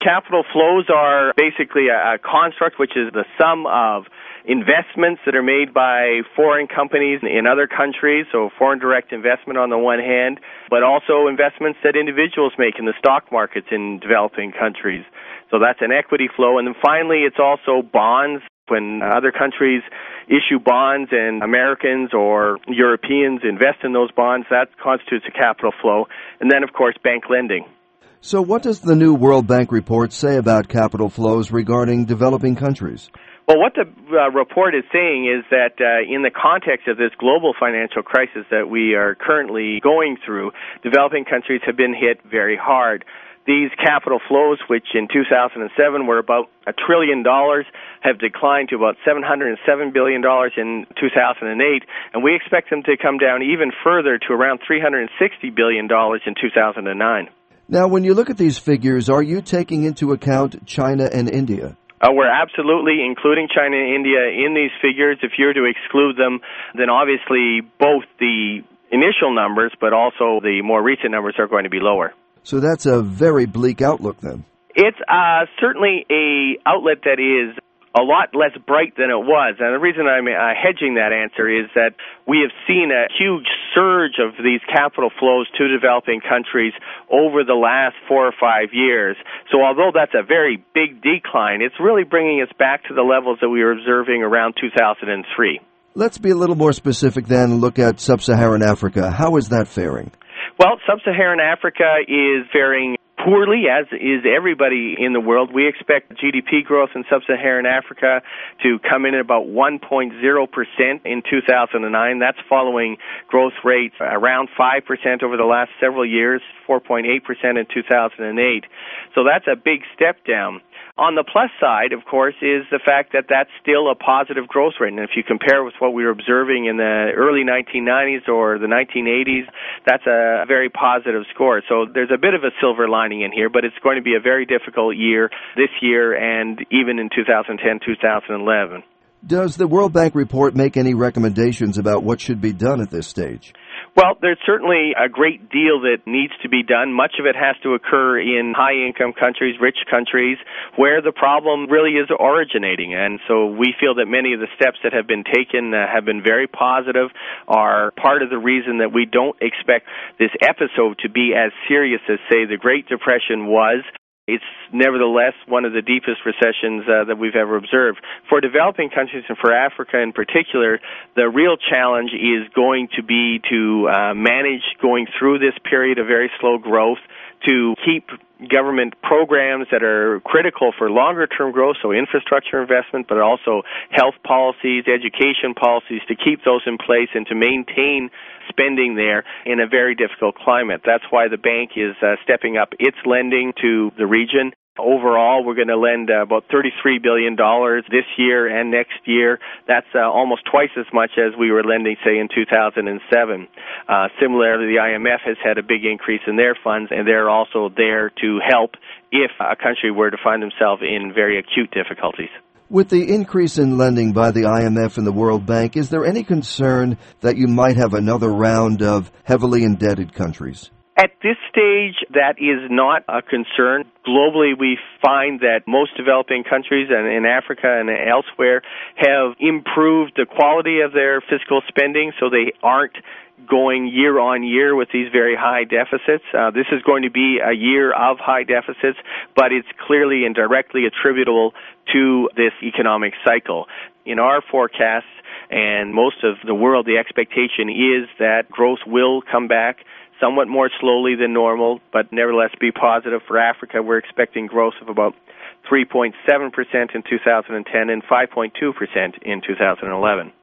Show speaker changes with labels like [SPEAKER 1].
[SPEAKER 1] capital flows are basically a construct which is the sum of investments that are made by foreign companies in other countries, so foreign direct investment on the one hand, but also investments that individuals make in the stock markets in developing countries. So that's an equity flow. And then finally, it's also bonds. When other countries issue bonds and Americans or Europeans invest in those bonds, that constitutes a capital flow. And then, of course, bank lending.
[SPEAKER 2] So what does the new World Bank report say about capital flows regarding developing countries?
[SPEAKER 1] Well, what the report is saying is that in the context of this global financial crisis that we are currently going through, developing countries have been hit very hard. These capital flows, which in 2007 were about $1 trillion, have declined to about $707 billion in 2008, and we expect them to come down even further to around $360 billion in 2009.
[SPEAKER 2] Now, when you look at these figures, are you taking into account China and India?
[SPEAKER 1] We're absolutely including China and India in these figures. If you're to exclude them, then obviously both the initial numbers but also the more recent numbers are going to be lower.
[SPEAKER 2] So that's a very bleak outlook then.
[SPEAKER 1] It's certainly a outlet that is a lot less bright than it was. And the reason I'm hedging that answer is that we have seen a huge surge of these capital flows to developing countries over the last 4 or 5 years. So although that's a very big decline, it's really bringing us back to the levels that we were observing around 2003.
[SPEAKER 2] Let's be a little more specific then and look at sub-Saharan Africa. How is that faring?
[SPEAKER 1] Well, sub-Saharan Africa is faring poorly, as is everybody in the world. We expect GDP growth in sub-Saharan Africa to come in at about 1.0% in 2009. That's following growth rates around 5% over the last several years, 4.8% in 2008. So that's a big step down. On the plus side, of course, is the fact that that's still a positive growth rate. And if you compare with what we were observing in the early 1990s or the 1980s, that's a very positive score. So there's a bit of a silver lining in here, but it's going to be a very difficult year this year and even in 2010, 2011.
[SPEAKER 2] Does the World Bank report make any recommendations about what should be done at this stage?
[SPEAKER 1] Well, there's certainly a great deal that needs to be done. Much of it has to occur in high-income countries, rich countries, where the problem really is originating. And so we feel that many of the steps that have been taken have been very positive, are part of the reason that we don't expect this episode to be as serious as, say, the Great Depression was. It's nevertheless one of the deepest recessions that we've ever observed. For developing countries and for Africa in particular, the real challenge is going to be to manage going through this period of very slow growth, to keep government programs that are critical for longer-term growth, so infrastructure investment, but also health policies, education policies, to keep those in place and to maintain spending there in a very difficult climate. That's why the bank is stepping up its lending to the region. Overall, we're going to lend about $33 billion this year and next year. That's almost twice as much as we were lending, say, in 2007. Similarly, the IMF has had a big increase in their funds, and they're also there to help if a country were to find themselves in very acute difficulties.
[SPEAKER 2] With the increase in lending by the IMF and the World Bank, is there any concern that you might have another round of heavily indebted countries?
[SPEAKER 1] At this stage, that is not a concern. Globally, we find that most developing countries and in Africa and elsewhere have improved the quality of their fiscal spending, so they aren't going year on year with these very high deficits. This is going to be a year of high deficits, but it's clearly and directly attributable to this economic cycle. In our forecasts and most of the world, the expectation is that growth will come back somewhat more slowly than normal, but nevertheless be positive. For Africa, we're expecting growth of about 3.7% in 2010 and 5.2% in 2011.